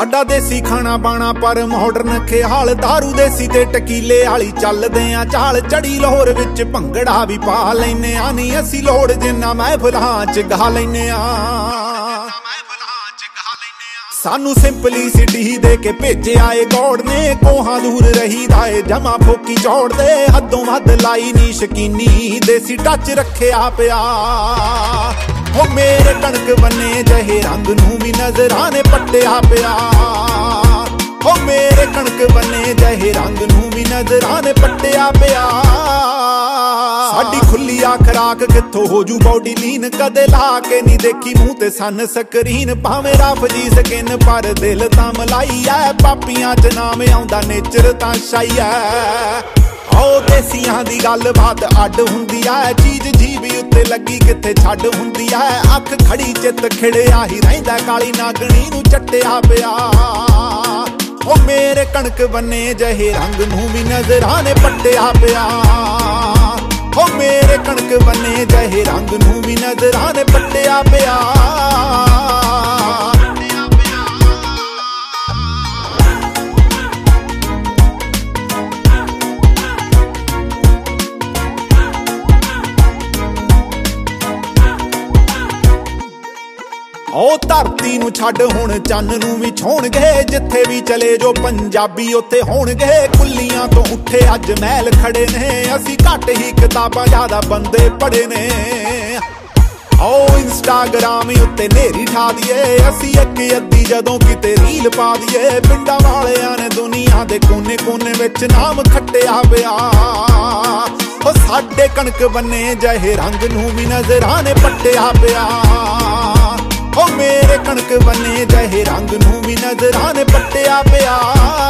ਸਾਡਾ ਦੇਸੀ ਖਾਣਾ ਬਾਣਾ ਪਰ ਮਾਡਰਨ ਖਿਆਲ, दारू देसी ते टकीले वाली चलदे आ चाल। चढ़ी लाहौर विच भंगड़ा भी पा लैने आ, नी असी लोड़ जिन्ना महफिलां च गा लैने आ। सानू सिंपलिसिटी दे के भेजे आए गौड़ ने, कोहां दूर रही दाए जमा फोकी चौड़ दे। हदों हद लाई नी शकीनी, देसी टच रखिया पिया। हो मेरे कणक बन्ने जहे रंग नूं भी नजरां ने पट्टिया पिया। हो मेरे कणक बन्ने जहे रंग नूं भी नजरां ने पट्टिया पिया। साडी खुली आ खराक कित्थों हो जू बॉडी लीन, कदे ला के नहीं देखी मूंह ते सन स्क्रीन। भावें रफ जी स्किन पर दिल तां मलाई ऐ, पापियां च नाम आउंदा नेचर तां शाई ऐ। आओ देसियां दी गल बात अड हुंदी ऐ, चीज जीवी उत्ते लगी किथे छड्ड हुंदी ऐ। अख खड़ी चित खिड़िया ही रहिंदा, काली नागणी नूं चट्टिया पिया। ओ मेरे कणक बन्ने जहे रंग नूं भी नजरां ने पट्टिया पिया। ओ मेरे कणक बन्ने जहे रंग नूं भी नजरां ने पट्टिया पिया। ओ धरती नूं छड्ड हुण चन्न नूं भी छोणगे, जिथे भी चले जो पंजाबी उत्थे होणगे। कुल्लियां तो उठे अज महल खड़े ने, असी घट ही किताबां ज्यादा बंदे पढ़े ने। आओ इंस्टाग्राम उत्ते नेरी ठा दिए, असी इक अद्धी जदों किते रील पा दिए। पिंडां वालियां ने दुनिया दे कोने कोने विच नाम खट्टिया पिया। ओ साडे कणक बन्ने जहे रंग नूं भी नजरां ने पट्टिया पिया। ओ मेरे कणक बन्ने जहे रंग नूं भी नजरां ने पट्टिया पिया।